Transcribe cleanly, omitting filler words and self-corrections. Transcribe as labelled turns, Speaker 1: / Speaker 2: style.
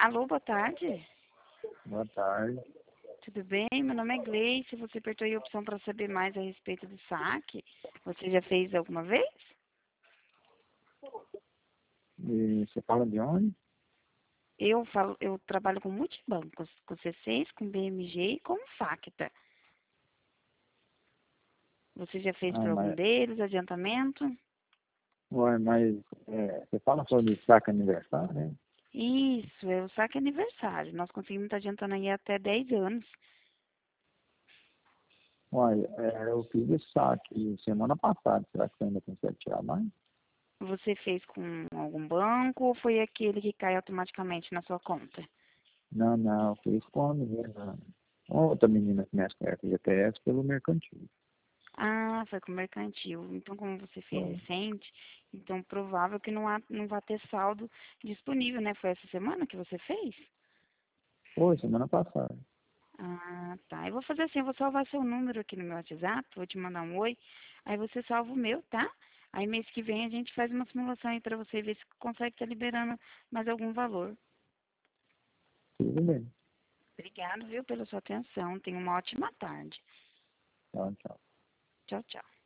Speaker 1: Alô, boa tarde.
Speaker 2: Boa tarde.
Speaker 1: Tudo bem? Meu nome é Gleice. Você apertou aí a opção para saber mais a respeito do saque. Você já fez alguma vez?
Speaker 2: E você fala de onde?
Speaker 1: Eu trabalho com multibancos, com C6, com BMG e com Facta. Você já fez
Speaker 2: Ah,
Speaker 1: por algum
Speaker 2: mas,
Speaker 1: deles, adiantamento?
Speaker 2: você fala sobre saque aniversário, né?
Speaker 1: Isso, é o saque aniversário. Nós conseguimos estar adiantando aí até 10 anos.
Speaker 2: Eu fiz esse saque semana passada. Será que você ainda consegue tirar mais?
Speaker 1: Você fez com algum banco ou foi aquele que cai automaticamente na sua conta?
Speaker 2: Não, eu fiz com a menina, outra menina que mexe com a FGTS pelo mercantil.
Speaker 1: Ah, foi com o mercantil. Então, como você fez
Speaker 2: Foi,
Speaker 1: recente, então provável que não vai ter saldo disponível, né? Foi essa semana que você fez?
Speaker 2: foi semana passada.
Speaker 1: Ah, tá. Eu vou fazer assim, eu vou salvar seu número aqui no meu WhatsApp, vou te mandar um oi, aí você salva o meu, tá? Aí mês que vem a gente faz uma simulação aí pra você ver se consegue estar liberando mais algum valor.
Speaker 2: Tudo bem.
Speaker 1: Obrigado, viu, pela sua atenção. Tenha uma ótima tarde.
Speaker 2: Tchau, tchau.
Speaker 1: Tchau, tchau.